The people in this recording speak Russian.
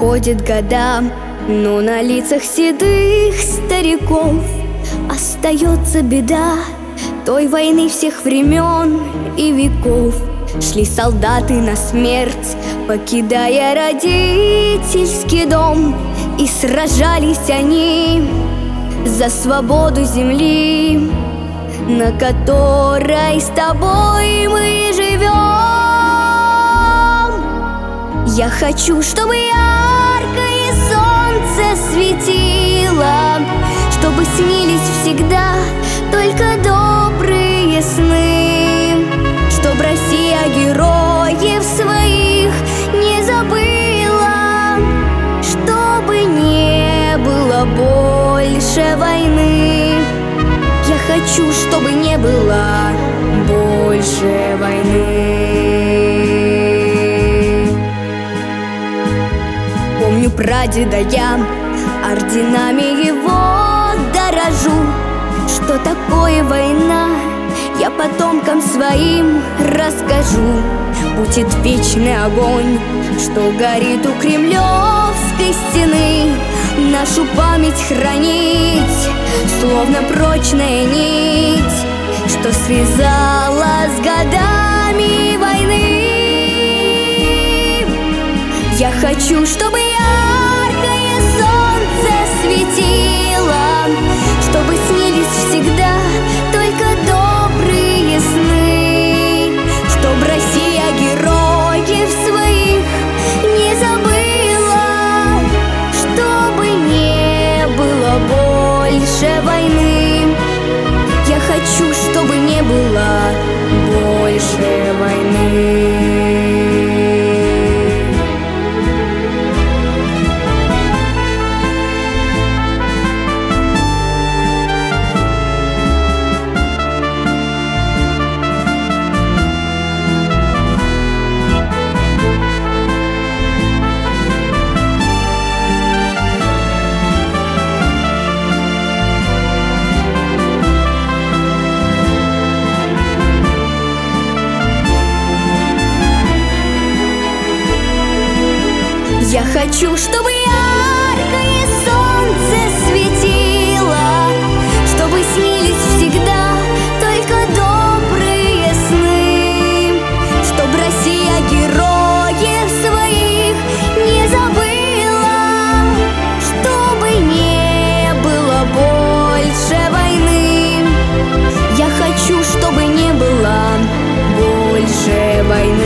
Проходят года, но на лицах седых стариков остается беда той войны всех времен и веков. Шли солдаты на смерть, покидая родительский дом, и сражались они за свободу земли, на которой с тобой мы живем. Я хочу, чтобы яркое солнце светило, чтобы снились всегда только добрые сны, чтоб Россия героев своих не забыла, чтобы не было больше войны. Я хочу, чтобы не было больше войны. Помню прадеда я, орденами его дорожу. Что такое война, я потомкам своим расскажу. Будет вечный огонь, что горит у Кремлевской стены, нашу память хранить, словно прочная нить, что связала с годами войны. Я хочу, чтобы яркое солнце светило, чтобы снились всегда только добрые сны, чтоб Россия героев своих не забыла, чтобы не было больше войны. Я хочу, чтобы не было больше войны. Я хочу, чтобы яркое солнце светило, чтобы снились всегда только добрые сны, чтоб Россия героев своих не забыла, чтобы не было больше войны. Я хочу, чтобы не было больше войны.